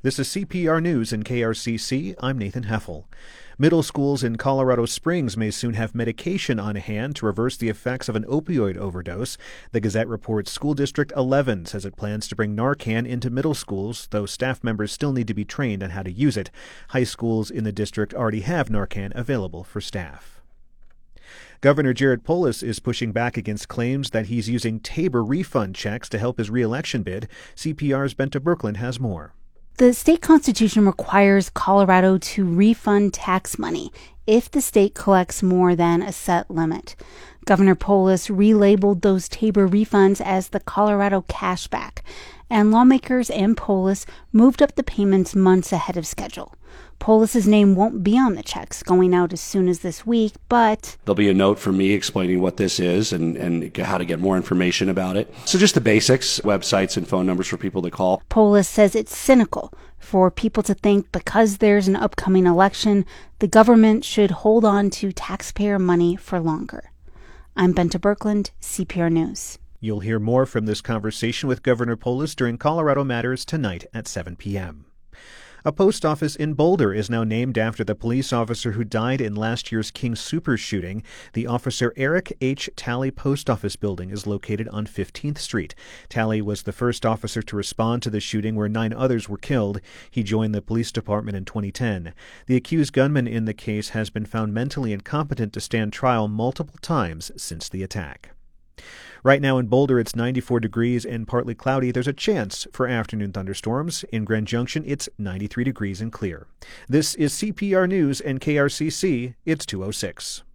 This is CPR News in KRCC. I'm Nathan Heffel. Middle schools in Colorado Springs may soon have medication on hand to reverse the effects of an opioid overdose. The Gazette reports School District 11 says it plans to bring Narcan into middle schools, though staff members still need to be trained on how to use it. High schools in the district already have Narcan available for staff. Governor Jared Polis is pushing back against claims that he's using Tabor refund checks to help his re-election bid. CPR's Benta Berkland has more. The state constitution requires Colorado to refund tax money if the state collects more than a set limit. Governor Polis relabeled those Tabor refunds as the Colorado Cashback, and lawmakers and Polis moved up the payments months ahead of schedule. Polis's name won't be on the checks going out as soon as this week, but there'll be a note from me explaining what this is and how to get more information about it. So just the basics, websites and phone numbers for people to call. Polis says it's cynical for people to think because there's an upcoming election, the government should hold on to taxpayer money for longer. I'm Benta Berkland, CPR News. You'll hear more from this conversation with Governor Polis during Colorado Matters tonight at 7 p.m. A post office in Boulder is now named after the police officer who died in last year's King Soopers shooting. The Officer Eric H. Talley Post Office building is located on 15th Street. Talley was the first officer to respond to the shooting where 9 others were killed. He joined the police department in 2010. The accused gunman in the case has been found mentally incompetent to stand trial multiple times since the attack. Right now in Boulder, it's 94 degrees and partly cloudy. There's a chance for afternoon thunderstorms. In Grand Junction, it's 93 degrees and clear. This is CPR News and KRCC. It's 2:06.